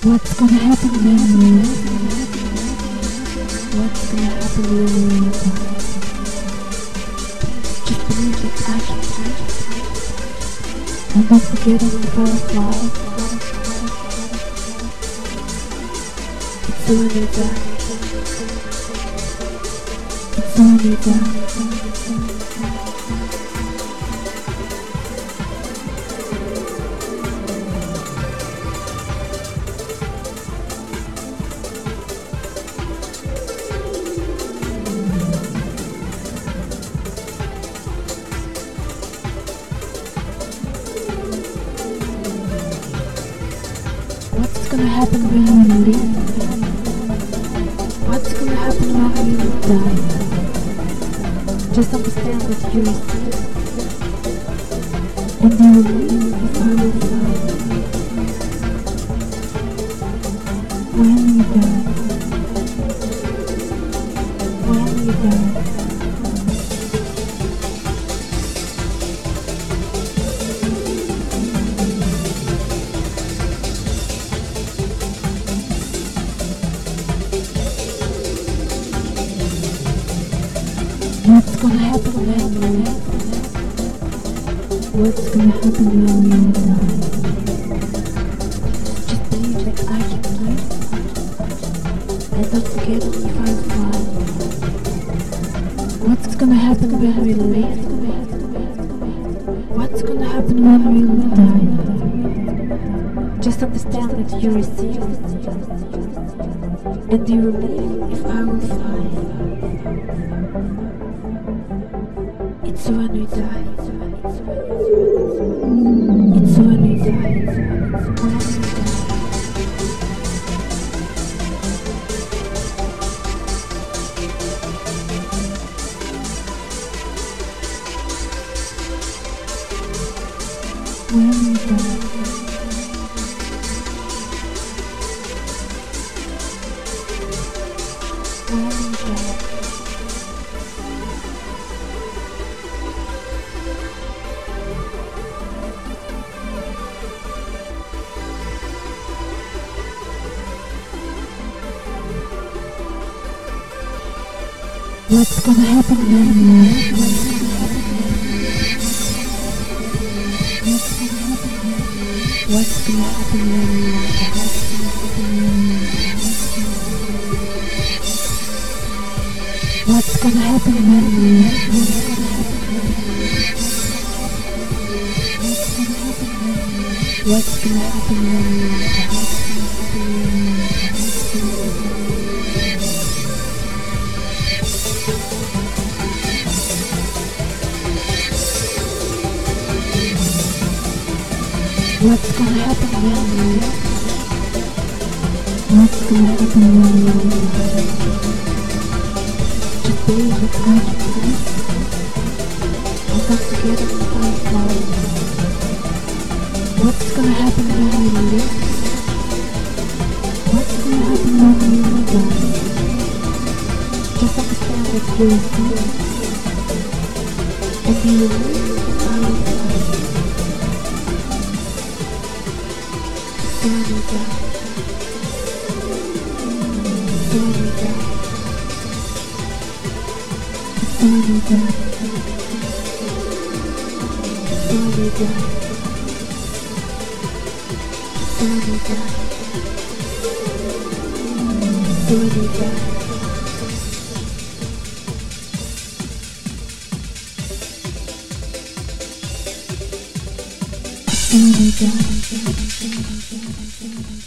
What's gonna happen when we What's gonna happen when we die? Just believe that I can fly. And don't forget I'm a butterfly. It's when you die. It's when you die. What's gonna happen when we leave? What's gonna happen when we die? Just understand that you're asleep, and you will leave if I will fly. When we die, when we die. What's gonna happen when we live? What's gonna happen when we die? Just believe that I can fly. And don't forget if I fly. What's gonna happen when we live? What's gonna happen when we die? Just understand that you receive, and you will live if I will fly. It's when we die. It's when we die. When we die. When we die. When we die. What's gonna happen when we live? What's gonna happen when we die? What's gonna happen when we live? What's gonna happen when we die? What's gonna happen when we live? What's gonna happen when we die? Just believe that I can fly. I'll come together and find fly. What's gonna happen when we live? What's gonna happen when we die? Just understand that you're asleep, and you will live if I will fly. When we die. When we die. When we die. When we die. When we die. When we die. When we die.